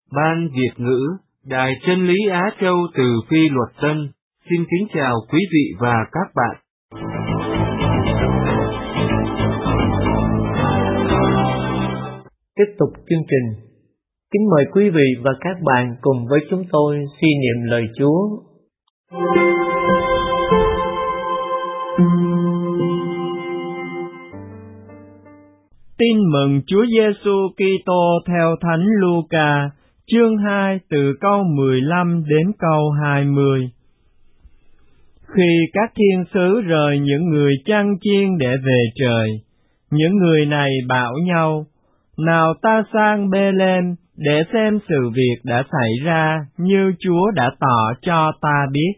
Ban Việt ngữ, Đài Chân lý Á Châu từ Phi Luật Tân, xin kính chào quý vị và các bạn. Tiếp tục chương trình, kính mời quý vị và các bạn cùng với chúng tôi suy niệm lời Chúa. Tin mừng Chúa Giêsu Kitô theo Thánh Luca, chương 2 từ câu 15 đến câu 20. Khi các thiên sứ rời những người chăn chiên để về trời, những người này bảo nhau: nào ta sang Bê-lêm để xem sự việc đã xảy ra như Chúa đã tỏ cho ta biết.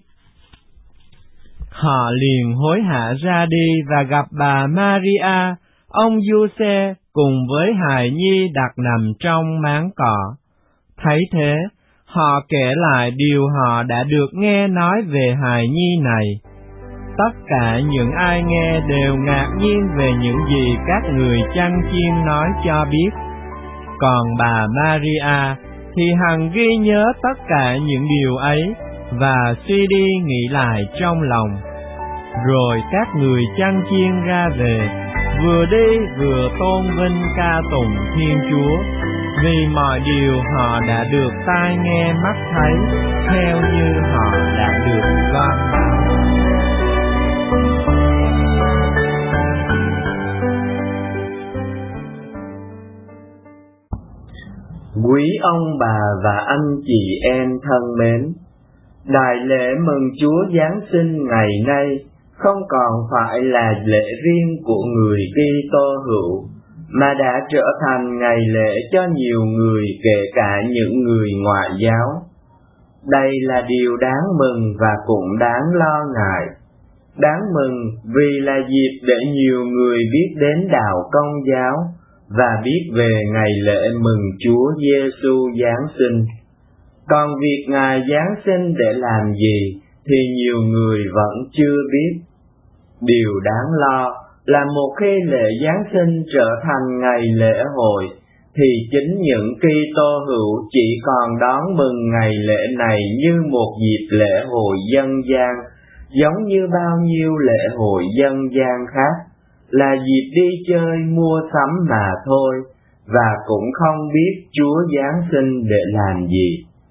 Họ liền hối hả ra đi và gặp bà Maria, ông Giuse cùng với hài nhi đặt nằm trong máng cỏ. Thấy thế, họ kể lại điều họ đã được nghe nói về hài nhi này. Tất cả những ai nghe đều ngạc nhiên về những gì các người chăn chiên nói cho biết. Còn bà Maria thì hằng ghi nhớ tất cả những điều ấy và suy đi nghĩ lại trong lòng. Rồi các người chăn chiên ra về, vừa đi vừa tôn vinh ca tụng Thiên Chúa, vì mọi điều họ đã được tai nghe mắt thấy, theo như họ đã được loan báo. Quý ông bà và anh chị em thân mến, đại lễ mừng Chúa Giáng sinh ngày nay không còn phải là lễ riêng của người Kitô hữu, mà đã trở thành ngày lễ cho nhiều người, kể cả những người ngoại giáo. Đây là điều đáng mừng và cũng đáng lo ngại. Đáng mừng vì là dịp để nhiều người biết đến đạo Công giáo và biết về ngày lễ mừng Chúa Giêsu Giáng sinh. Còn việc Ngài Giáng sinh để làm gì thì nhiều người vẫn chưa biết. Điều đáng lo là một khi lễ Giáng sinh trở thành ngày lễ hội, thì chính những Kitô hữu chỉ còn đón mừng ngày lễ này như một dịp lễ hội dân gian, giống như bao nhiêu lễ hội dân gian khác, là dịp đi chơi mua sắm mà thôi, và cũng không biết Chúa Giáng sinh để làm gì.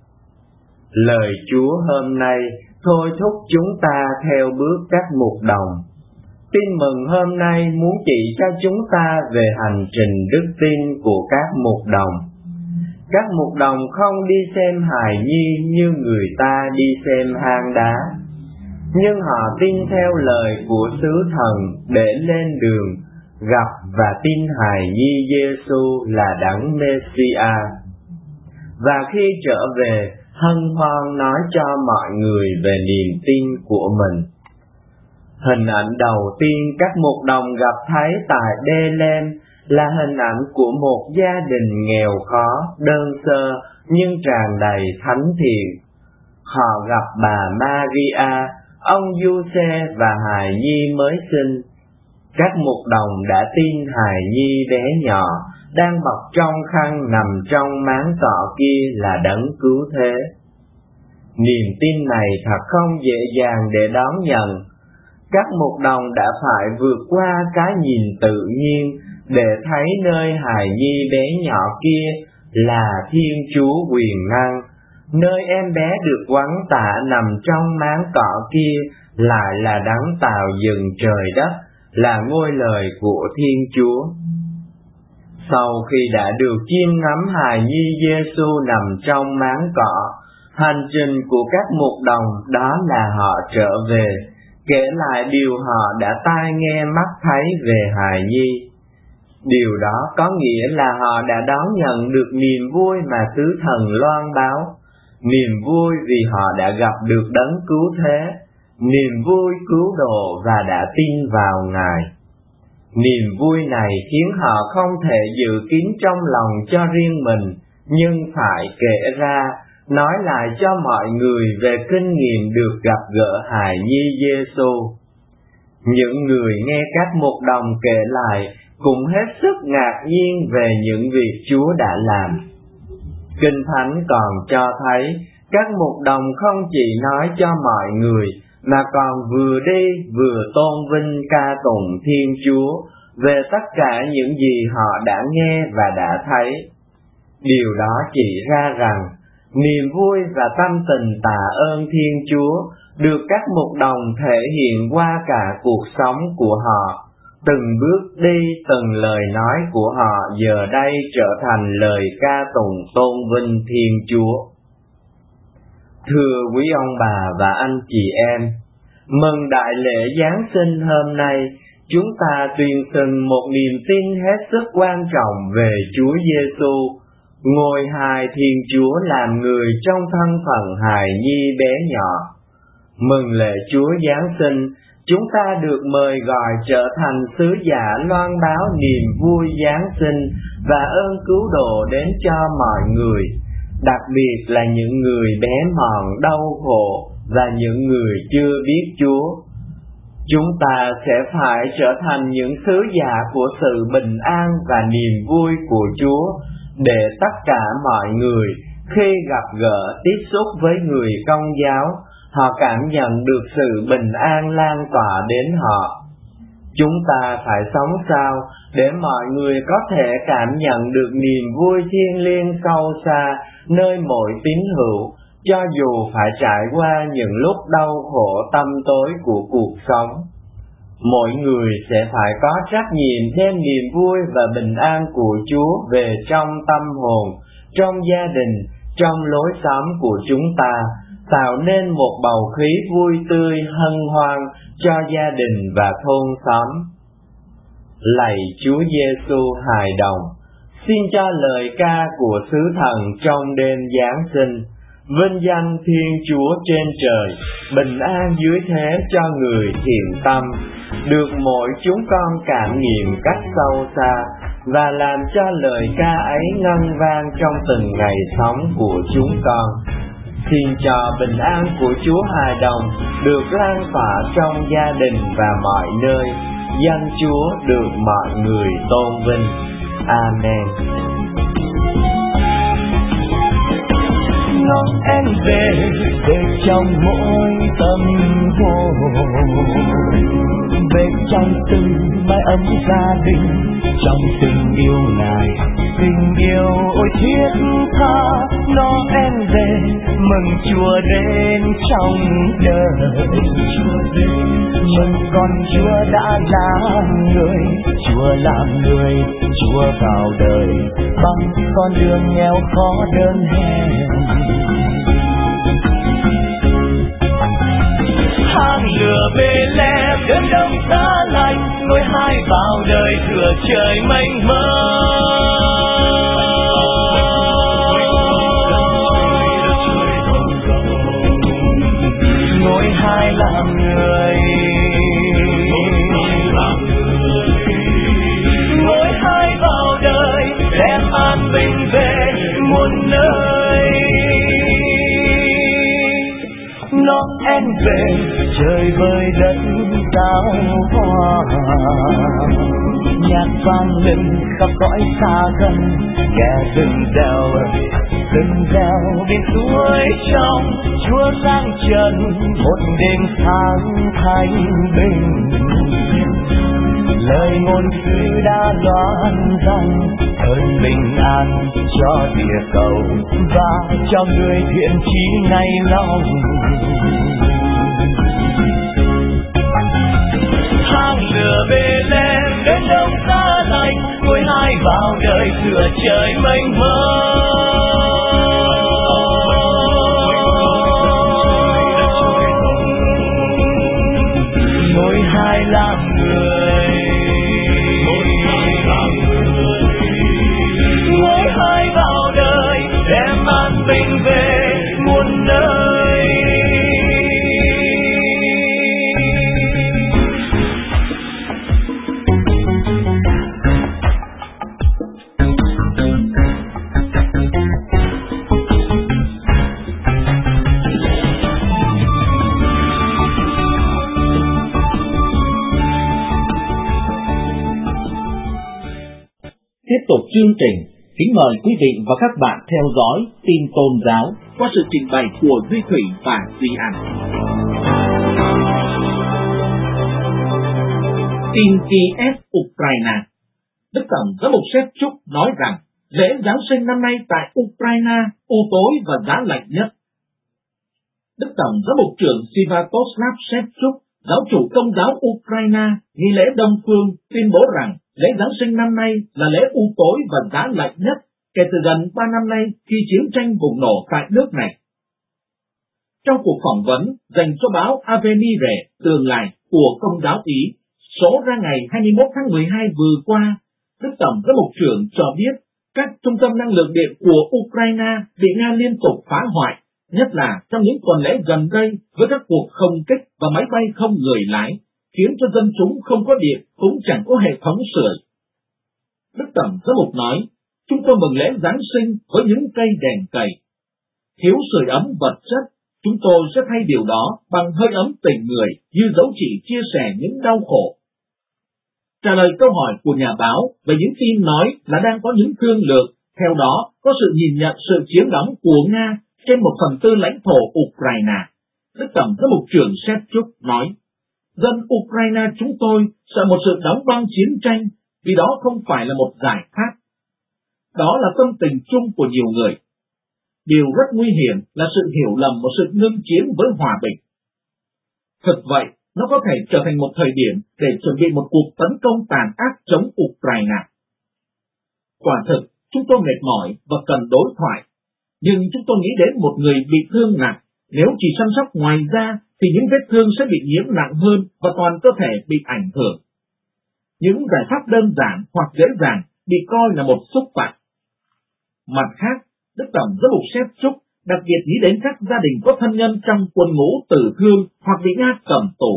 Lời Chúa hôm nay thôi thúc chúng ta theo bước các mục đồng. Tin mừng hôm nay muốn chỉ cho chúng ta về hành trình đức tin của các mục đồng. Các mục đồng không đi xem hài nhi như người ta đi xem hang đá, nhưng họ tin theo lời của sứ thần để lên đường gặp và tin hài nhi Giêsu là Đấng Mê-si-a. Và khi trở về, hân hoan nói cho mọi người về niềm tin của mình. Hình ảnh đầu tiên các mục đồng gặp thấy tại Bê-lêm là hình ảnh của một gia đình nghèo khó, đơn sơ nhưng tràn đầy thánh thiện. Họ gặp bà Maria, ông Giuse và hài nhi mới sinh. Các mục đồng đã tin hài nhi bé nhỏ đang bọc trong khăn nằm trong máng cỏ kia là Đấng cứu thế. Niềm tin này thật không dễ dàng để đón nhận. Các mục đồng đã phải vượt qua cái nhìn tự nhiên để thấy nơi hài nhi bé nhỏ kia là Thiên Chúa quyền năng, nơi em bé được quắn tả nằm trong máng cỏ kia lại là Đấng tạo dựng trời đất, là ngôi lời của Thiên Chúa. Sau khi đã được chiêm ngắm hài nhi Giêsu nằm trong máng cỏ, hành trình của các mục đồng đó là họ trở về, kể lại điều họ đã tai nghe mắt thấy về hài nhi. Điều đó có nghĩa là họ đã đón nhận được niềm vui mà sứ thần loan báo, niềm vui vì họ đã gặp được Đấng cứu thế, niềm vui cứu độ và đã tin vào Ngài. Niềm vui này khiến họ không thể giữ kín trong lòng cho riêng mình, nhưng phải kể ra, nói lại cho mọi người về kinh nghiệm được gặp gỡ hài nhi Giêsu. Những người nghe các mục đồng kể lại cũng hết sức ngạc nhiên về những việc Chúa đã làm. Kinh Thánh còn cho thấy các mục đồng không chỉ nói cho mọi người, mà còn vừa đi vừa tôn vinh ca tụng Thiên Chúa về tất cả những gì họ đã nghe và đã thấy. Điều đó chỉ ra rằng niềm vui và tâm tình tạ ơn Thiên Chúa được các mục đồng thể hiện qua cả cuộc sống của họ. Từng bước đi, từng lời nói của họ giờ đây trở thành lời ca tụng tôn vinh Thiên Chúa. Thưa quý ông bà và anh chị em, mừng đại lễ Giáng sinh hôm nay, chúng ta tuyên xưng một niềm tin hết sức quan trọng về Chúa Giêsu, ngôi hài Thiên Chúa làm người trong thân phận hài nhi bé nhỏ. Mừng lễ Chúa Giáng sinh, chúng ta được mời gọi trở thành sứ giả loan báo niềm vui Giáng sinh và ơn cứu độ đến cho mọi người, đặc biệt là những người bé mọn đau khổ và những người chưa biết Chúa. Chúng ta sẽ phải trở thành những sứ giả của sự bình an và niềm vui của Chúa, để tất cả mọi người khi gặp gỡ tiếp xúc với người Công giáo, họ cảm nhận được sự bình an lan tỏa đến họ. Chúng ta phải sống sao để mọi người có thể cảm nhận được niềm vui thiêng liêng sâu xa nơi mỗi tín hữu, cho dù phải trải qua những lúc đau khổ tăm tối của cuộc sống. Mỗi người sẽ phải có trách nhiệm đem niềm vui và bình an của Chúa về trong tâm hồn, trong gia đình, trong lối sống của chúng ta, tạo nên một bầu khí vui tươi hân hoan cho gia đình và thôn xóm. Lạy Chúa Giêsu hài đồng, xin cho lời ca của sứ thần trong đêm Giáng sinh, vinh danh Thiên Chúa trên trời, bình an dưới thế cho người thiện tâm, được mỗi chúng con cảm nghiệm cách sâu xa, và làm cho lời ca ấy ngân vang trong từng ngày sống của chúng con. Xin cho bình an của Chúa hài đồng được lan tỏa trong gia đình và mọi nơi, danh Chúa được mọi người tôn vinh. Amen. Noel về trong mỗi tâm hồn, về trong từng mái ấm gia đình, trong tình yêu Ngài, tình yêu ôi thiết tha. Noel về mừng Chúa đến trong đời, mừng con Chúa đã làm người, Chúa làm người, Chúa vào đời bằng con đường nghèo khó đơn hèn. Hang lửa Bê-lem đến đông giá lạnh, ngôi hai vào đời thừa trời mênh mông. Ngôi hai làm người, ngôi hai vào đời đem an bình về muôn nơi. Noel về trời vơi đất giao hoa, nhạc vang lên khắp cõi xa gần, kẻ từng reo bên suối trong, Chúa sáng trần một đêm sáng thanh bình. Lời ngôn sứ đã loan rằng ơn bình an cho địa cầu và cho người thiện chí ngày lòng. Hang lửa Bê-lem đến đông giá lạnh, ngôi hai vào đời thừa trời mênh mông. Ngôi hai làm người, ngôi hai vào đời đem an bình về muôn nơi. Tiếp tục chương trình, Kính mời quý vị và các bạn theo dõi tin tôn giáo qua sự trình bày của Duy Thủy và Duy An. Tin Kiev, Ukraine. Đức Tổng Giám mục Shevchuk nói rằng lễ Giáng sinh năm nay tại Ukraine u tối và giá lạnh nhất. Đức Tổng Giám mục trưởng Sviatoslav Shevchuk, giáo chủ Công giáo Ukraine, nghi lễ Đông Phương, tuyên bố rằng lễ Giáng sinh năm nay là lễ u tối và giá lạnh nhất kể từ gần 3 năm nay khi chiến tranh bùng nổ tại nước này. Trong cuộc phỏng vấn dành cho báo Avenire tương lai của Công giáo Ý, số ra ngày 21 tháng 12 vừa qua, Đức Tổng Giám mục trưởng cho biết các trung tâm năng lượng điện của Ukraine bị Nga liên tục phá hoại, nhất là trong những tuần lễ gần đây với các cuộc không kích và máy bay không người lái, khiến cho dân chúng không có điện cũng chẳng có hệ thống sưởi. Đức Tổng Giám mục nói, chúng tôi mừng lễ Giáng sinh với những cây đèn cầy. Thiếu sưởi ấm vật chất, chúng tôi sẽ thay điều đó bằng hơi ấm tình người như dấu chỉ chia sẻ những đau khổ. Trả lời câu hỏi của nhà báo về những tin nói là đang có những thương lượng, theo đó có sự nhìn nhận sự chiếm đóng của Nga trên 1/4 lãnh thổ Ukraine, Đức Tổng Giám mục trưởng Shevchuk nói, dân Ukraine chúng tôi sợ một sự đóng băng chiến tranh vì đó không phải là một giải pháp. Đó là tâm tình chung của nhiều người. Điều rất nguy hiểm là sự hiểu lầm một sự ngưng chiến với hòa bình. Thực vậy, nó có thể trở thành một thời điểm để chuẩn bị một cuộc tấn công tàn ác chống Ukraine. Quả thực, chúng tôi mệt mỏi và cần đối thoại, nhưng chúng tôi nghĩ đến một người bị thương nặng, nếu chỉ chăm sóc ngoài da thì những vết thương sẽ bị nhiễm nặng hơn và toàn cơ thể bị ảnh hưởng. Những giải pháp đơn giản hoặc dễ dàng bị coi là một xúc phạm. Mặt khác, Đức Tổng Giám mục Shevchuk đặc biệt nghĩ đến các gia đình có thân nhân trong quân ngũ tử thương hoặc bị Nga cầm tù.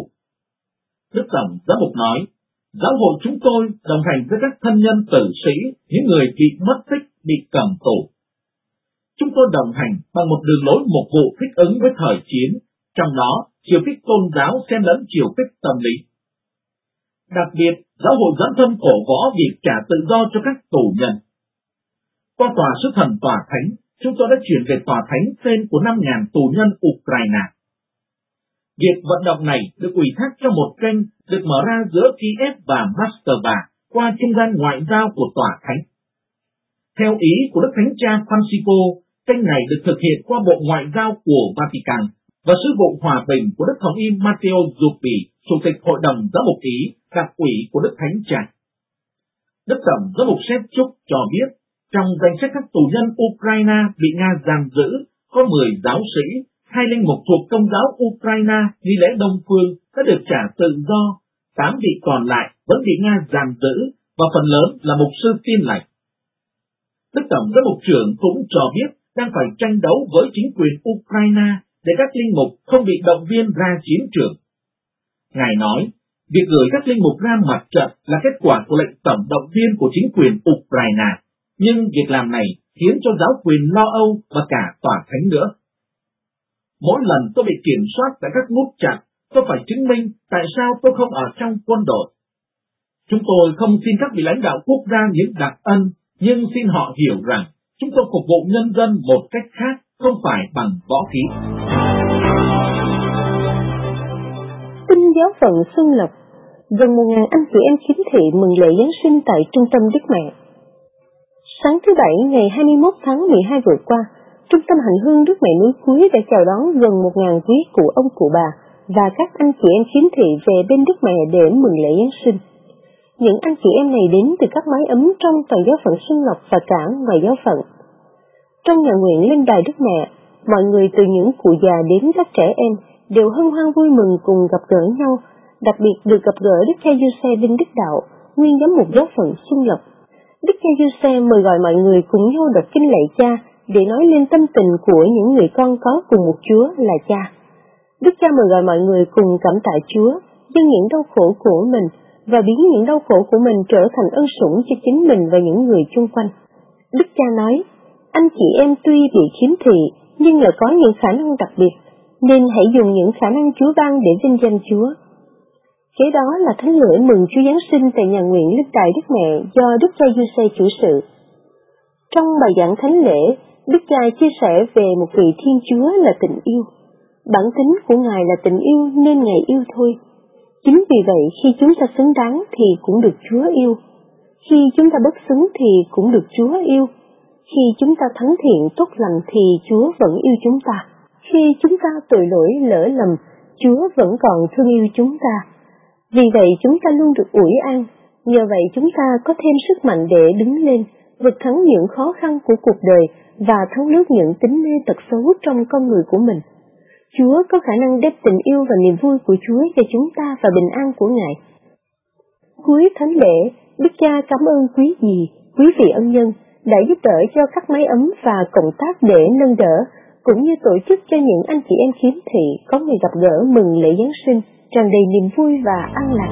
Đức Tổng Giám mục nói, giáo hội chúng tôi đồng hành với các thân nhân tử sĩ, những người bị mất tích, bị cầm tù. Chúng tôi đồng hành bằng một đường lối mục vụ thích ứng với thời chiến, trong đó chiều kích tôn giáo xen lẫn chiều kích tâm lý. Đặc biệt, giáo hội dẫn thân cổ võ việc trả tự do cho các tù nhân. Qua tòa sứ thần tòa thánh, chúng tôi đã chuyển về tòa thánh tên của 5.000 tù nhân Ukraine. Việc vận động này được ủy thác cho một kênh được mở ra giữa Kiev và Moscow qua trung gian ngoại giao của tòa thánh. Theo ý của Đức Thánh Cha Francisco, kênh này được thực hiện qua Bộ Ngoại giao của Vatican và Sứ vụ Hòa bình của Đức Thống y Matteo Zuppi, Chủ tịch Hội đồng Giám mục Ý, đặc ủy của Đức Thánh Cha. Đức Tổng Giám mục Shevchuk cho biết, trong danh sách các tù nhân Ukraine bị Nga giam giữ, có 10 giáo sĩ, 2 linh mục thuộc Công giáo Ukraine nghi lễ Đông Phương đã được trả tự do, 8 vị còn lại vẫn bị Nga giam giữ và phần lớn là mục sư Tin Lành. Đức Tổng Giám mục trưởng cũng cho biết đang phải tranh đấu với chính quyền Ukraine để các linh mục không bị động viên ra chiến trường. Ngài nói, việc gửi các linh mục ra mặt trận là kết quả của lệnh tổng động viên của chính quyền Ukraine, nhưng việc làm này khiến cho giáo quyền lo âu và cả tòa thánh nữa. Mỗi lần tôi bị kiểm soát tại các nút chặn, tôi phải chứng minh tại sao tôi không ở trong quân đội. Chúng tôi không xin các vị lãnh đạo quốc gia những đặc ân, nhưng xin họ hiểu rằng chúng tôi phục vụ nhân dân một cách khác, không phải bằng võ khí. Tin giáo phận Xuân Lộc, gần 1.000 anh chị em khiếm thị mừng lễ Giáng sinh tại Trung tâm Đức Mẹ. Sáng thứ Bảy ngày 21 tháng 12 vừa qua, Trung tâm Hành hương Đức Mẹ núi Cuối đã chào đón gần 1.000 quý cụ ông cụ bà và các anh chị em khiếm thị về bên Đức Mẹ để mừng lễ Giáng sinh. Những anh chị em này đến từ các mái ấm trong toàn giáo phận Xuân Lộc và cả ngoài giáo phận. Trong nhà nguyện lên đài Đức Mẹ, mọi người từ những cụ già đến các trẻ em đều hân hoan vui mừng cùng gặp gỡ nhau, đặc biệt được gặp gỡ Đức cha Giuse Đinh Đức Đạo, nguyên giám mục giáo phận Xuân Lộc. Đức cha Giuse mời gọi mọi người cùng nhau đọc kinh lạy Cha để nói lên tâm tình của những người con có cùng một Chúa là Cha. Đức cha mời gọi mọi người cùng cảm tạ Chúa, dâng những đau khổ của mình và biến những đau khổ của mình trở thành ân sủng cho chính mình và những người chung quanh. Đức cha nói, anh chị em tuy bị khiếm thị nhưng lại có những khả năng đặc biệt, nên hãy dùng những khả năng Chúa ban để vinh danh Chúa. Kế đó là thánh lễ mừng Chúa Giáng sinh tại nhà nguyện Linh Đài Đức Mẹ do Đức cha Giuse chủ sự. Trong bài giảng thánh lễ, Đức Cha chia sẻ về một vị Thiên Chúa là tình yêu. Bản tính của Ngài là tình yêu nên Ngài yêu thôi. Chính vì vậy khi chúng ta xứng đáng thì cũng được Chúa yêu. Khi chúng ta bất xứng thì cũng được Chúa yêu. Khi chúng ta thánh thiện tốt lành thì Chúa vẫn yêu chúng ta. Khi chúng ta tội lỗi lỡ lầm, Chúa vẫn còn thương yêu chúng ta. Vì vậy chúng ta luôn được ủi an. Nhờ vậy chúng ta có thêm sức mạnh để đứng lên, vượt thắng những khó khăn của cuộc đời và thắng lướt những tính mê tật xấu trong con người của mình. Chúa có khả năng đem tình yêu và niềm vui của Chúa cho chúng ta và bình an của Ngài. Cuối thánh lễ, Đức Cha cảm ơn quý vị ân nhân đã giúp đỡ cho các máy ấm và cộng tác để nâng đỡ, cũng như tổ chức cho những anh chị em khiếm thị có ngày gặp gỡ mừng lễ Giáng sinh tràn đầy niềm vui và an lạc.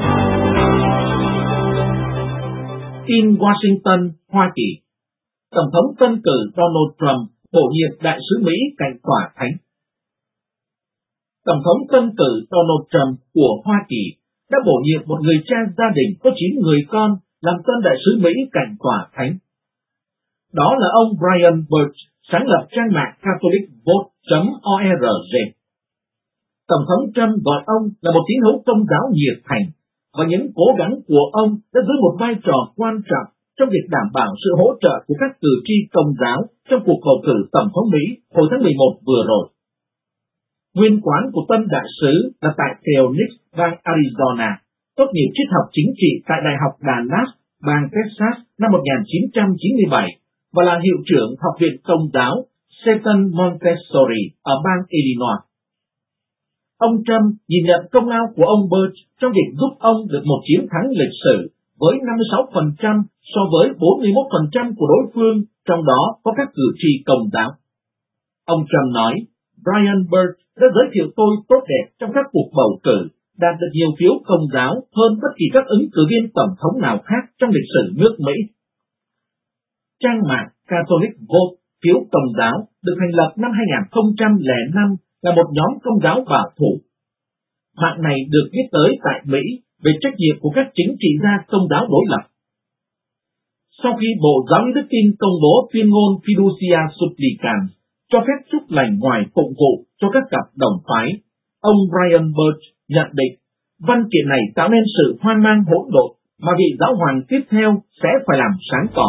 In Washington, Hoa Kỳ, Tổng thống tân cử Donald Trump bổ nhiệm đại sứ Mỹ cạnh tòa thánh. Tổng thống tân cử Donald Trump của Hoa Kỳ đã bổ nhiệm một người cha gia đình có 9 người con làm tân đại sứ Mỹ cạnh tòa thánh. Đó là ông Brian Birch, sáng lập trang mạng catholicvote.org. Tổng thống Trump gọi ông là một tín hữu công giáo nhiệt thành, và những cố gắng của ông đã giữ một vai trò quan trọng trong việc đảm bảo sự hỗ trợ của các cử tri công giáo trong cuộc bầu cử tổng thống Mỹ hồi tháng 11 vừa rồi. Nguyên quán của tân đại sứ là tại Phoenix, bang Arizona, tốt nghiệp triết học chính trị tại Đại học Dallas, bang Texas năm 1997 và là hiệu trưởng Học viện Công giáo Seton Montessori ở bang Illinois. Ông Trump nhìn nhận công lao của ông Birch trong việc giúp ông được một chiến thắng lịch sử với 56% so với 41% của đối phương, trong đó có các cử tri công giáo. Ông Trump nói, Brian Birch đã giới thiệu tôi tốt đẹp trong các cuộc bầu cử, đạt được nhiều phiếu công giáo hơn bất kỳ các ứng cử viên tổng thống nào khác trong lịch sử nước Mỹ. Trang mạng Catholic Vote, phiếu công giáo, được thành lập năm 2005 là một nhóm công giáo bảo thủ. Mạng này được viết tới tại Mỹ về trách nhiệm của các chính trị gia công giáo đối lập. Sau khi Bộ Giáo lý Đức tin công bố tuyên ngôn Fiducia Supplicans cho phép chúc lành ngoài phụng vụ cho các cặp đồng phái, ông Brian Birch nhận định văn kiện này tạo nên sự hoang mang hỗn độn mà vị giáo hoàng tiếp theo sẽ phải làm sáng tỏ.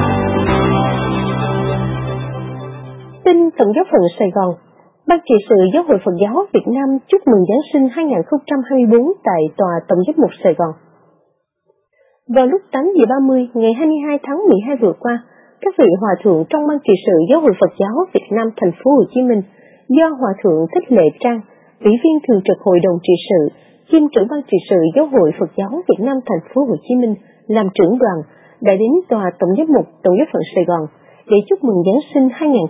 Tin Tổng giáo phận Sài Gòn, Ban trị sự Giáo hội Phật giáo Việt Nam chúc mừng Giáng sinh 2024 tại Tòa Tổng giám mục Sài Gòn. Vào lúc 8 giờ 30 ngày 22 tháng 12 vừa qua, các vị hòa thượng trong Ban trị sự Giáo hội Phật giáo Việt Nam thành phố Hồ Chí Minh do Hòa thượng Thích Lệ Trang, Ủy viên thường trực Hội đồng trị sự, kiêm trưởng Ban trị sự Giáo hội Phật giáo Việt Nam thành phố Hồ Chí Minh làm trưởng đoàn đã đến Tòa Tổng giám mục Tổng giáo phận Sài Gòn để chúc mừng Giáng sinh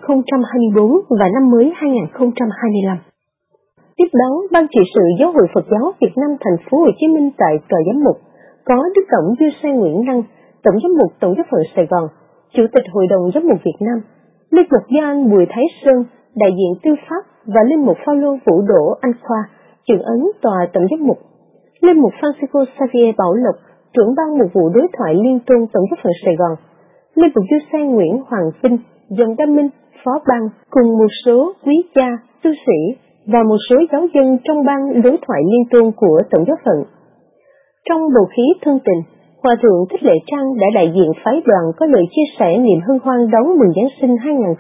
2024 và năm mới 2025. Tiếp đón Ban trị sự Giáo hội Phật giáo Việt Nam thành phố Hồ Chí Minh tại Tòa giám mục có Đức Tổng Du Xe Nguyễn Năng, Tổng giám mục Tổng giáo phận Sài Gòn, Chủ tịch Hội đồng Giám mục Việt Nam, Linh mục Gioan Bùi Thái Sơn, đại diện tư pháp và Linh mục Phaolô Vũ Đỗ Anh Khoa, trưởng ấn Tòa Tổng giám mục, Linh mục Francisco Xavier Bảo Lộc, trưởng ban mục vụ đối thoại liên tôn Tổng giáo phận Sài Gòn, Linh mục Du Xe Nguyễn Hoàng Vinh, Dòng Đam Minh, phó ban cùng một số quý cha, tu sĩ và một số giáo dân trong ban đối thoại liên tôn của Tổng giáo phận. Trong bầu khí thân tình, Hòa thượng Thích Lệ Trang đã đại diện phái đoàn có lời chia sẻ niềm hân hoan đón mừng Giáng sinh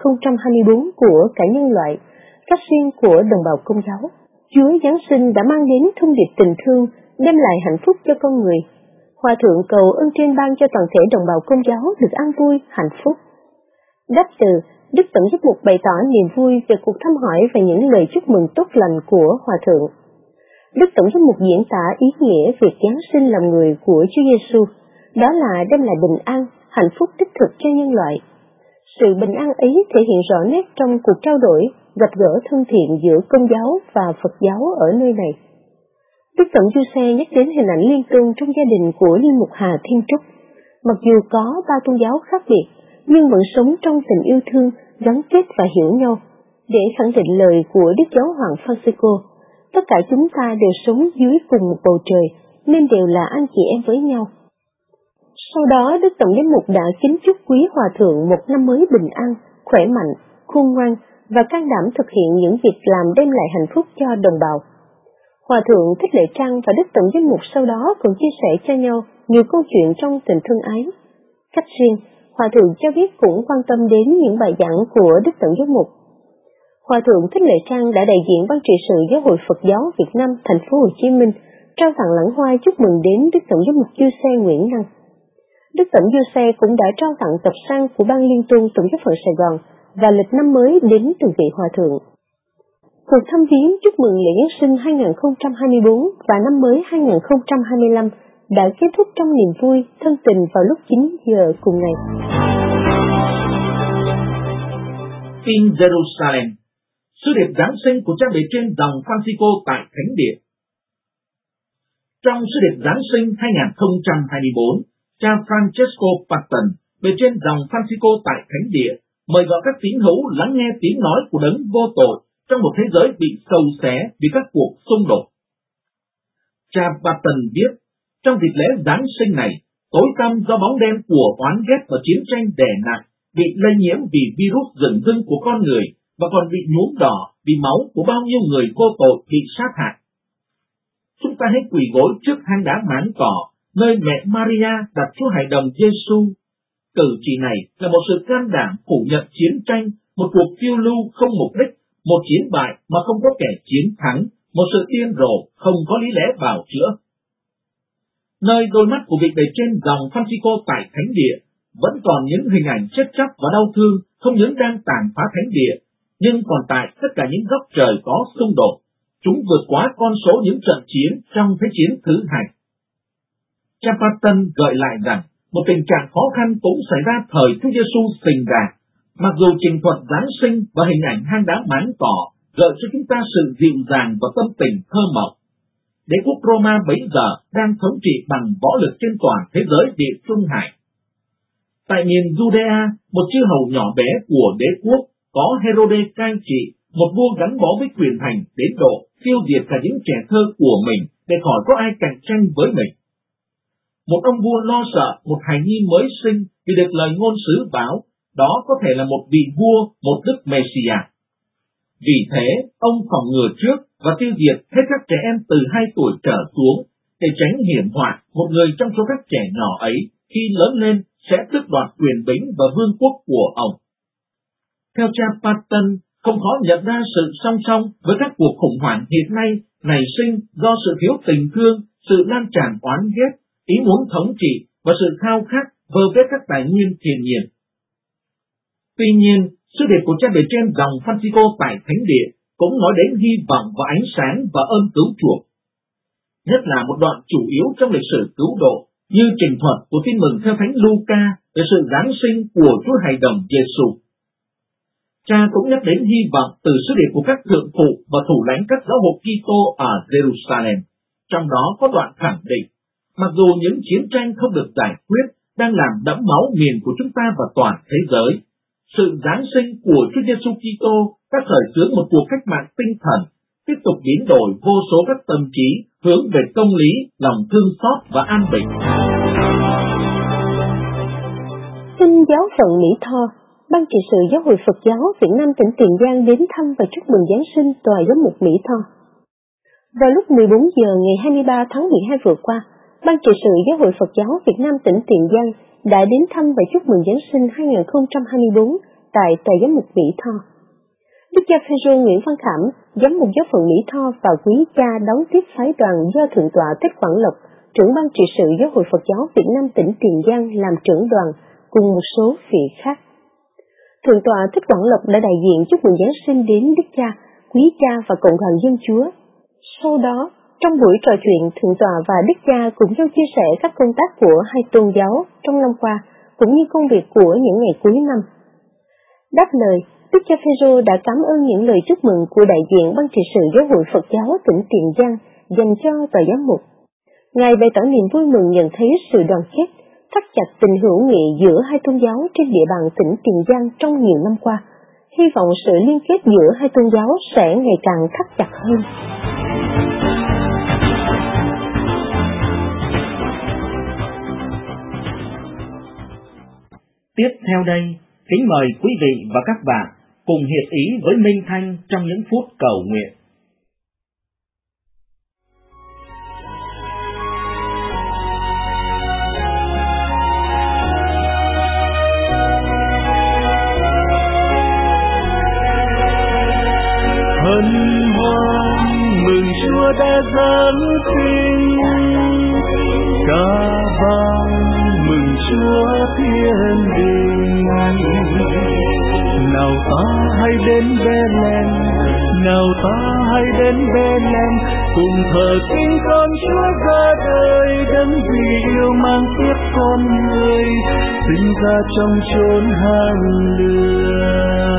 2024 của cả nhân loại, cách riêng của đồng bào Công giáo. Chúa Giáng sinh đã mang đến thông điệp tình thương, đem lại hạnh phúc cho con người. Hòa thượng cầu ơn trên ban cho toàn thể đồng bào Công giáo được an vui, hạnh phúc. Đáp từ, Đức Tổng giám mục bày tỏ niềm vui về cuộc thăm hỏi và những lời chúc mừng tốt lành của Hòa thượng. Đức Tổng giám mục diễn tả ý nghĩa việc Giáng sinh làm người của Chúa Giêsu, đó là đem lại bình an, hạnh phúc đích thực cho nhân loại. Sự bình an ấy thể hiện rõ nét trong cuộc trao đổi, gặp gỡ thân thiện giữa Công giáo và Phật giáo ở nơi này. Đức Tổng Du Xe nhắc đến hình ảnh liên tôn trong gia đình của Linh mục Hà Thiên Trúc. Mặc dù có ba tôn giáo khác biệt, nhưng vẫn sống trong tình yêu thương, gắn kết và hiểu nhau. Để khẳng định lời của Đức Giáo hoàng Francisco, tất cả chúng ta đều sống dưới cùng một bầu trời, nên đều là anh chị em với nhau. Sau đó, Đức Tổng Giám mục đã kính chúc quý hòa thượng một năm mới bình an, khỏe mạnh, khôn ngoan và can đảm thực hiện những việc làm đem lại hạnh phúc cho đồng bào. Hòa thượng Thích Lệ Trang và Đức Tổng Giám mục sau đó còn chia sẻ cho nhau nhiều câu chuyện trong tình thương ái. Cách riêng, Hòa thượng cho biết cũng quan tâm đến những bài giảng của Đức Tổng Giám mục. Hòa thượng Thích Lệ Trang đã đại diện Ban trị sự Giáo hội Phật giáo Việt Nam thành phố Hồ Chí Minh trao tặng lẵng hoa chúc mừng đến Đức Tổng Giám mục Giuse Nguyễn Năng. Đức Tổng Giuse cũng đã trao tặng tập san của Ban Liên tôn Tổng giáo phận Sài Gòn và lịch năm mới đến từng vị hòa thượng. Cuộc thăm viếng chúc mừng lễ Giáng sinh 2024 và năm mới 2025 đã kết thúc trong niềm vui, thân tình vào lúc 9 giờ cùng ngày. Tin Jerusalem, sứ điệp Giáng sinh của cha bề trên dòng Francisco tại Thánh Địa. Trong sứ điệp Giáng sinh 2024, cha Francesco Patton, bề trên dòng Francisco tại Thánh Địa, mời gọi các tín hữu lắng nghe tiếng nói của đấng vô tội trong một thế giới bị xâu xé vì các cuộc xung đột. Cha Patton viết, trong dịp lễ Giáng sinh này, tối tăm do bóng đen của oán ghét và chiến tranh đè nặng, bị lây nhiễm vì virus rừng rưng của con người và còn bị nhuốm đỏ vì máu của bao nhiêu người vô tội bị sát hại. Chúng ta hãy quỳ gối trước hang đá máng cỏ, nơi mẹ Maria đặt Chúa Hài Đồng Giêsu. Cử chỉ này là một sự can đảm phủ nhận chiến tranh, một cuộc phiêu lưu không mục đích, một chiến bại mà không có kẻ chiến thắng, một sự điên rồ không có lý lẽ bào chữa. Nơi đôi mắt của vị bề trên dòng Francisco tại Thánh Địa vẫn còn những hình ảnh chết chóc và đau thương không những đang tàn phá Thánh Địa, nhưng còn tại tất cả những góc trời có xung đột. Chúng vượt quá con số những trận chiến trong Thế chiến thứ hai. Cha Patton gợi lại rằng, một tình trạng khó khăn cũng xảy ra thời Chúa Giêsu sinh ra. Mặc dù trình thuật Giáng sinh và hình ảnh hang đá máng cỏ gợi cho chúng ta sự dịu dàng và tâm tình thơ mộng, đế quốc Roma bấy giờ đang thống trị bằng võ lực trên toàn thế giới Địa Trung Hải. Tại miền Judea, một chư hầu nhỏ bé của đế quốc có Herode cai trị, một vua gắn bó với quyền hành đến độ tiêu diệt cả những trẻ thơ của mình để khỏi có ai cạnh tranh với mình. Một ông vua lo sợ một hài nhi mới sinh vì được lời ngôn sứ báo đó có thể là một vị vua, một đức Messiah. Vì thế, ông phòng ngừa trước và tiêu diệt hết các trẻ em từ 2 tuổi trở xuống để tránh hiểm họa một người trong số các trẻ nhỏ ấy khi lớn lên sẽ tước đoạt quyền bính và vương quốc của ông. Theo cha Patton, không khó nhận ra sự song song với các cuộc khủng hoảng hiện nay nảy sinh do sự thiếu tình thương, sự lan tràn oán ghét, ý muốn thống trị và sự khao khát vơ vét các tài nguyên thiên nhiên. Tuy nhiên, sứ điệp của cha bề trên dòng Francisco tại Thánh Địa cũng nói đến hy vọng và ánh sáng và ơn cứu chuộc. Nhất là một đoạn chủ yếu trong lịch sử cứu độ, như trình thuật của tin mừng theo Thánh Luca về sự Giáng sinh của Chúa Hài Đồng Giêsu. Cha cũng nhắc đến hy vọng từ sứ điệp của các thượng phụ và thủ lãnh các giáo hội Kitô ở Jerusalem, trong đó có đoạn khẳng định, mặc dù những chiến tranh không được giải quyết đang làm đẫm máu miền của chúng ta và toàn thế giới, sự Giáng sinh của Chúa Giêsu Kitô đã khởi xướng một cuộc cách mạng tinh thần, tiếp tục biến đổi vô số các tâm trí hướng về công lý, lòng thương xót và an bình. Xin giáo phận Mỹ Tho, Ban trị sự Giáo hội Phật giáo Việt Nam tỉnh Tiền Giang đến thăm và chúc mừng Giáng sinh tòa giám mục Mỹ Tho. Vào lúc 14 giờ ngày 23 tháng 12 vừa qua, Ban trị sự Giáo hội Phật giáo Việt Nam tỉnh Tiền Giang đã đến thăm và chúc mừng Giáng sinh 2024 tại tòa giám mục Mỹ Tho. Đức cha Phêrô Nguyễn Văn Khảm, giám mục giáo phận Mỹ Tho và quý cha đón tiếp phái đoàn do Thượng tọa Thích Quảng Lộc, trưởng Ban trị sự Giáo hội Phật giáo Việt Nam tỉnh Tiền Giang làm trưởng đoàn cùng một số vị khác. Thượng tọa Thích Quảng Lộc đã đại diện chúc mừng Giáng sinh đến Đức cha, quý cha và cộng đoàn dân Chúa. Sau đó, trong buổi trò chuyện, Thượng tọa và Đức cha cùng nhau chia sẻ các công tác của hai tôn giáo trong năm qua, cũng như công việc của những ngày cuối năm. Đáp lời, Đức cha Phêrô đã cảm ơn những lời chúc mừng của đại diện Ban trị sự Giáo hội Phật giáo tỉnh Tiền Giang dành cho tòa giám mục. Ngài bày tỏ niềm vui mừng nhận thấy sự đoàn kết, thắt chặt tình hữu nghị giữa hai tôn giáo trên địa bàn tỉnh Tiền Giang trong nhiều năm qua. Hy vọng sự liên kết giữa hai tôn giáo sẽ ngày càng thắt chặt hơn. Tiếp theo đây, kính mời quý vị và các bạn cùng hiệp ý với Minh Thanh trong những phút cầu nguyện. Hân hoan mừng Chúa đã giáng sinh, ca vang mừng Chúa thiên đình. Nào ta hãy đến Bethlehem, nào ta hãy đến Bethlehem, cùng thờ kính con Chúa ra đời, đấng vì yêu mang tiếc con người, sinh ra trong chốn hang lửa.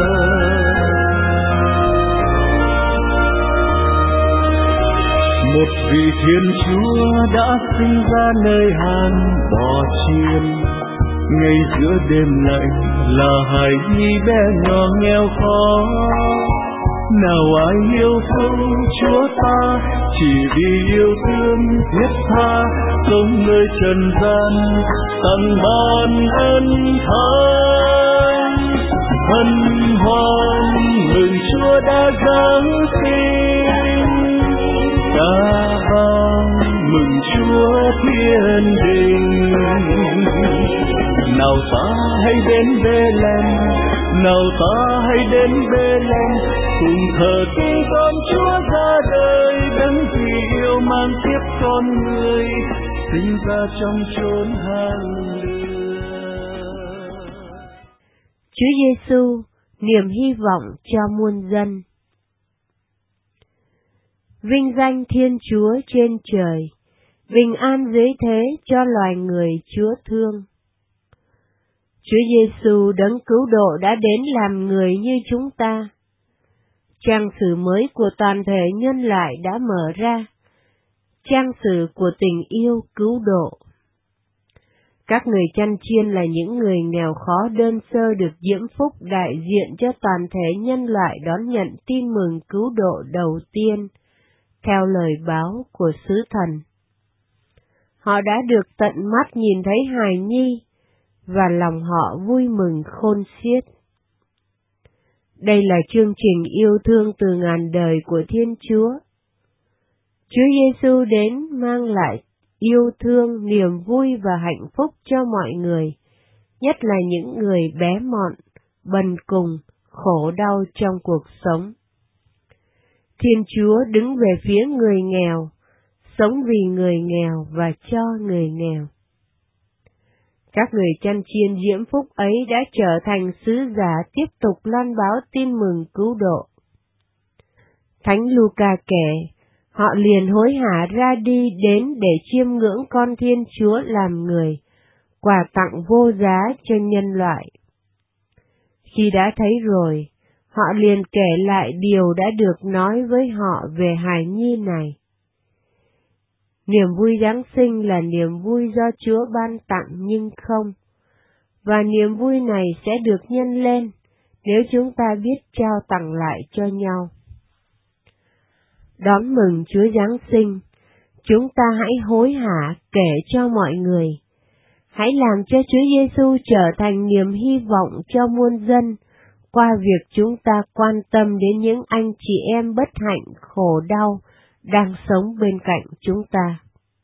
Một vị Thiên Chúa đã sinh ra nơi hang bò chiên, ngay giữa đêm lạnh là hài nhi bé nhỏ nghèo khó. Nào ai yêu thương Chúa ta, chỉ vì yêu thương thiết tha, sống nơi trần gian tặng ban ân thánh. Hân hoan mừng Chúa đã giáng sinh, ca vang mừng Chúa thiên đình. Nào ta hãy đến Bethlehem, nào ta hãy đến Bethlehem, cùng thờ kính con Chúa ra đời, đấng vì yêu mang tiếp con người, sinh ra trong chốn hang lửa. Chúa Giêsu, niềm hy vọng cho muôn dân. Vinh danh Thiên Chúa trên trời, bình an dưới thế cho loài người Chúa thương. Chúa Giêsu đấng cứu độ đã đến làm người như chúng ta. Trang sử mới của toàn thể nhân loại đã mở ra, trang sử của tình yêu cứu độ. Các người chăn chiên là những người nghèo khó đơn sơ được diễm phúc đại diện cho toàn thể nhân loại đón nhận tin mừng cứu độ đầu tiên, theo lời báo của sứ thần. Họ đã được tận mắt nhìn thấy hài nhi, và lòng họ vui mừng khôn xiết. Đây là chương trình yêu thương từ ngàn đời của Thiên Chúa. Chúa Giêsu đến mang lại yêu thương, niềm vui và hạnh phúc cho mọi người, nhất là những người bé mọn, bần cùng, khổ đau trong cuộc sống. Thiên Chúa đứng về phía người nghèo, sống vì người nghèo và cho người nghèo. Các người chăn chiên diễm phúc ấy đã trở thành sứ giả tiếp tục loan báo tin mừng cứu độ. Thánh Luca kể, họ liền hối hả ra đi đến để chiêm ngưỡng con Thiên Chúa làm người, quà tặng vô giá cho nhân loại. Khi đã thấy rồi, họ liền kể lại điều đã được nói với họ về hài nhi này. Niềm vui Giáng sinh là niềm vui do Chúa ban tặng nhưng không, và niềm vui này sẽ được nhân lên nếu chúng ta biết trao tặng lại cho nhau. Đón mừng Chúa Giáng sinh, chúng ta hãy hối hả kể cho mọi người. Hãy làm cho Chúa Giêsu trở thành niềm hy vọng cho muôn dân qua việc chúng ta quan tâm đến những anh chị em bất hạnh khổ đau đang sống bên cạnh chúng ta.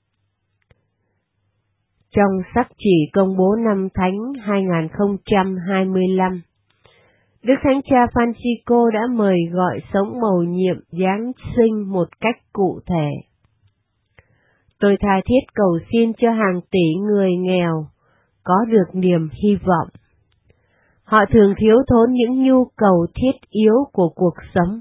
Trong sắc chỉ công bố năm Thánh 2025, Đức Thánh Cha Francisco đã mời gọi sống mầu nhiệm Giáng sinh một cách cụ thể. Tôi tha thiết cầu xin cho hàng tỷ người nghèo có được niềm hy vọng. Họ thường thiếu thốn những nhu cầu thiết yếu của cuộc sống.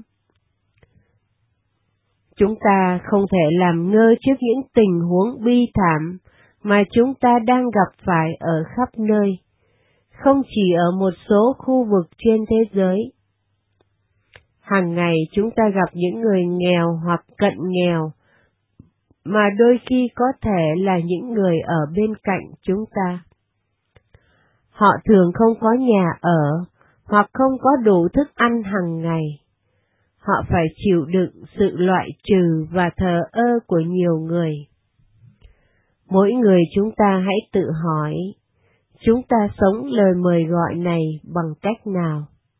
Chúng ta không thể làm ngơ trước những tình huống bi thảm mà chúng ta đang gặp phải ở khắp nơi, không chỉ ở một số khu vực trên thế giới. Hàng ngày chúng ta gặp những người nghèo hoặc cận nghèo, mà đôi khi có thể là những người ở bên cạnh chúng ta. Họ thường không có nhà ở, hoặc không có đủ thức ăn hàng ngày. Họ phải chịu đựng sự loại trừ và thờ ơ của nhiều người. Mỗi người chúng ta hãy tự hỏi, chúng ta sống lời mời gọi này bằng cách nào?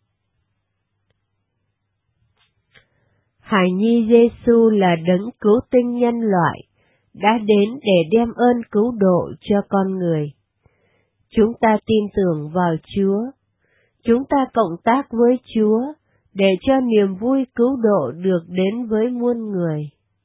Hài nhi Giêsu là đấng cứu tinh nhân loại, đã đến để đem ơn cứu độ cho con người. Chúng ta tin tưởng vào Chúa. Chúng ta cộng tác với Chúa để cho niềm vui cứu độ được đến với muôn người.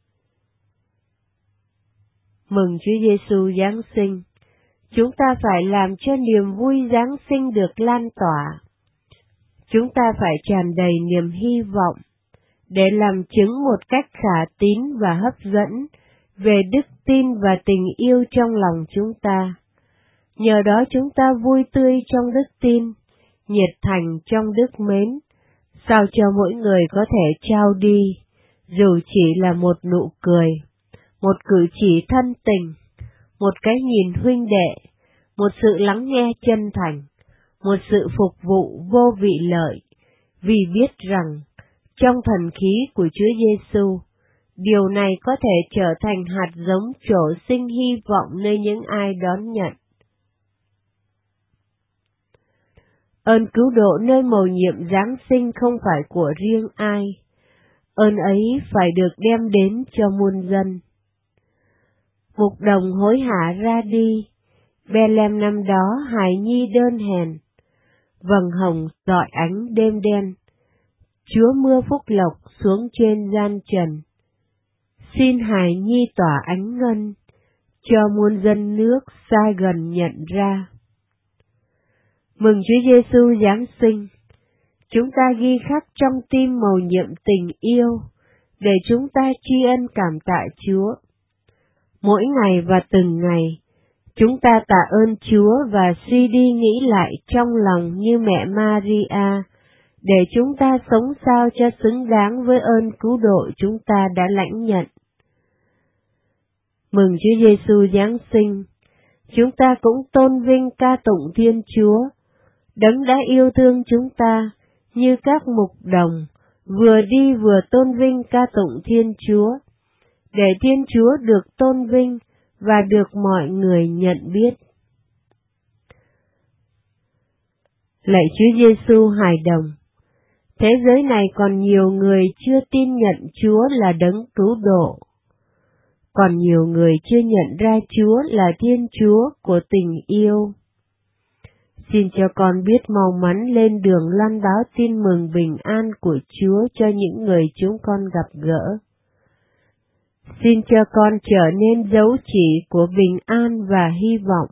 Mừng Chúa Giêsu Giáng sinh, chúng ta phải làm cho niềm vui Giáng sinh được lan tỏa. Chúng ta phải tràn đầy niềm hy vọng để làm chứng một cách khả tín và hấp dẫn về đức tin và tình yêu trong lòng chúng ta. Nhờ đó chúng ta vui tươi trong đức tin, nhiệt thành trong đức mến, sao cho mỗi người có thể trao đi, dù chỉ là một nụ cười, một cử chỉ thân tình, một cái nhìn huynh đệ, một sự lắng nghe chân thành, một sự phục vụ vô vị lợi, vì biết rằng trong thần khí của Chúa Giêsu, điều này có thể trở thành hạt giống trổ sinh hy vọng nơi những ai đón nhận. Ơn cứu độ nơi mầu nhiệm Giáng sinh không phải của riêng ai, ơn ấy phải được đem đến cho muôn dân. Mục đồng hối hả ra đi, Bethlehem năm đó hài nhi đơn hèn, vầng hồng rọi ánh đêm đen, Chúa mưa phúc lộc xuống trên gian trần. Xin hài nhi tỏa ánh ngân, cho muôn dân nước xa gần nhận ra. Mừng Chúa Giêsu Giáng sinh, chúng ta ghi khắc trong tim mầu nhiệm tình yêu, để chúng ta tri ân cảm tạ Chúa. Mỗi ngày và từng ngày, chúng ta tạ ơn Chúa và suy đi nghĩ lại trong lòng như mẹ Maria, để chúng ta sống sao cho xứng đáng với ơn cứu độ chúng ta đã lãnh nhận. Mừng Chúa Giêsu Giáng sinh, chúng ta cũng tôn vinh ca tụng Thiên Chúa, Đấng đã yêu thương chúng ta như các mục đồng, vừa đi vừa tôn vinh ca tụng Thiên Chúa, để Thiên Chúa được tôn vinh và được mọi người nhận biết. Lạy Chúa Giêsu hài đồng, thế giới này còn nhiều người chưa tin nhận Chúa là đấng cứu độ. Còn nhiều người chưa nhận ra Chúa là Thiên Chúa của tình yêu. Xin cho con biết mau mắn lên đường loan báo tin mừng bình an của Chúa cho những người chúng con gặp gỡ. Xin cho con trở nên dấu chỉ của bình an và hy vọng.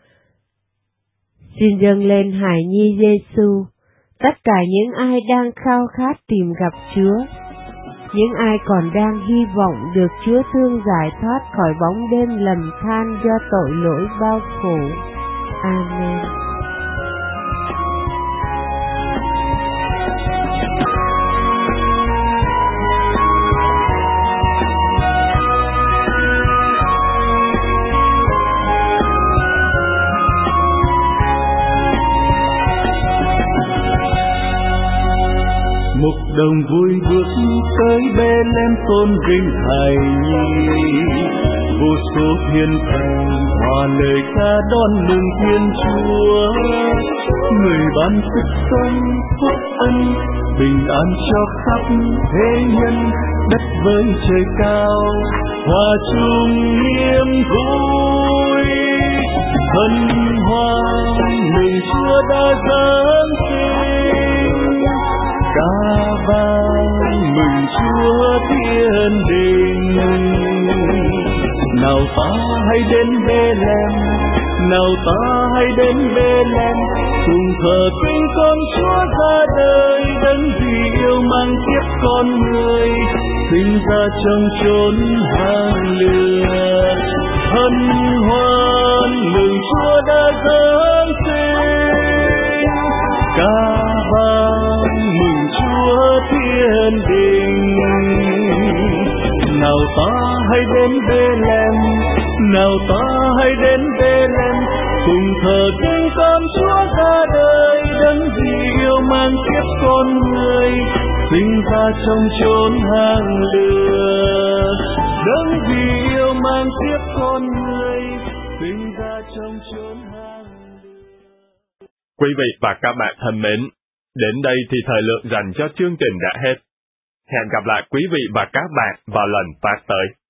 Xin dâng lên hài nhi Giêsu tất cả những ai đang khao khát tìm gặp Chúa, những ai còn đang hy vọng được Chúa thương giải thoát khỏi bóng đêm lầm than do tội lỗi bao phủ. Amen. Mục đồng vui bước tới Bethlehem tôn vinh hài nhi, vô số thiên thần hòa lời ca đón mừng Thiên Chúa. Người ban sức sống phúc ân bình an cho khắp thế nhân, đất với trời cao hòa chung niềm vui. Hân hoan mừng Chúa đã giáng sinh, ca vang mừng Chúa thiên đình. Nào ta hãy đến Bethlehem, nào ta hãy đến Bethlehem, cùng thờ kính con Chúa ra đời, đấng vì yêu mang kiếp con người, sinh ra trong chốn hoang lửa. Hân hoan mừng Chúa đã giáng sinh, ca vang mừng Chúa thiên đình. Nào ta hãy đến Bethlehem, nào ta hãy đến Bethlehem, cùng thờ kính con Chúa ra đời, đấng vì yêu mang kiếp con người, sinh ra trong chốn hang lửa. Đấng vì yêu mang kiếp con người, sinh ra trong chốn hang lửa. Quý vị và các bạn thân mến, đến đây thì thời lượng dành cho chương trình đã hết. Hẹn gặp lại quý vị và các bạn vào lần phát tới.